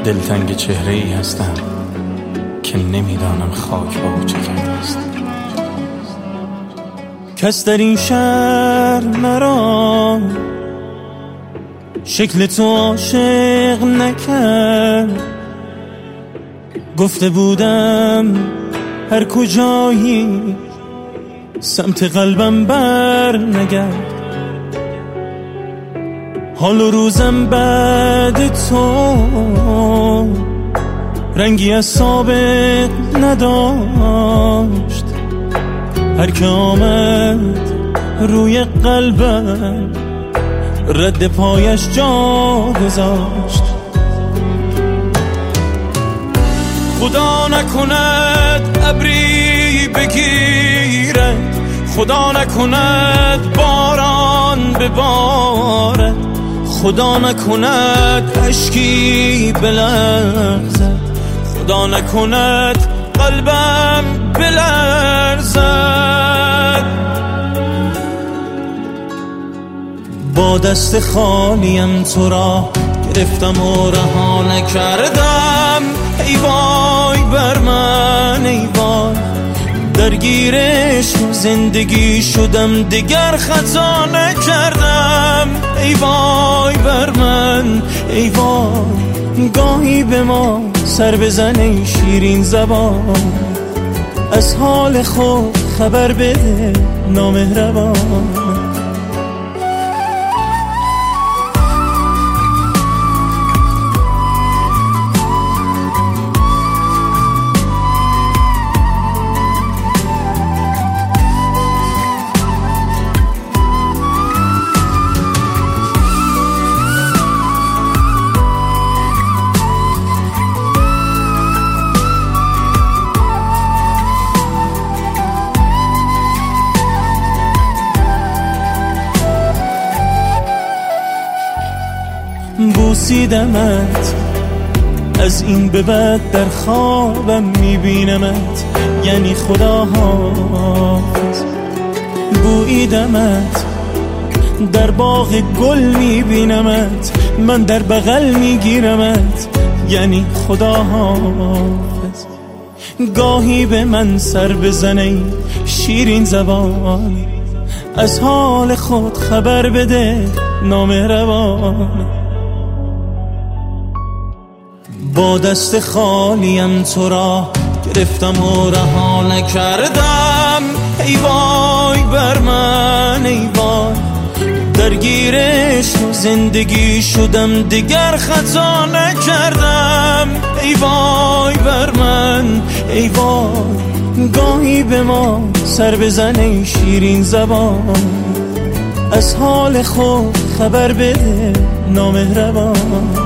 دلتنگ چهره ای هستم که نمیدانم خاک با او چه کرده است. کس در این شهر مرا شکل تو عاشق نکرد. گفته بودم هر کجایی سمت قلبم بر نگرد. حال و روزم بعد تو رنگی از سابق نداشت. هر که آمد روی قلبم رد پایش جا گذاشت. خدا نکند ابری بگیرد، خدا نکند باران ببارد، خدا نکند اشکی بلرزد، خدا نکند قلبم بلرزد. با دست خالیم تو را گرفتم و رها نکردم. ای وای بر من ای وای، درگیر عشق و زندگی شدم دیگر خطا نکردم. ای وای بر من ای وای، گاهی به ما سر بزن ای شیرین زبان، از حال خود خبر بده نامهربان. بوسیدمت، از این به بعد در خوابم میبینمت، یعنی خدا حافظ. بویدمت، در باغ گل میبینمت، من در بغل میگیرمت، یعنی خدا حافظ. گاهی به من سر بزنه شیرین زبان، از حال خود خبر بده نامهربان. با دست خالیم تو را گرفتم و رها نکردم. ای وای بر من ای وای، درگیر عشق و زندگی شدم دیگر خطا نکردم. ای وای بر من ای وای، گاهی به ما سر بزن ای شیرین زبان، از حال خود خبر بده نامهربان.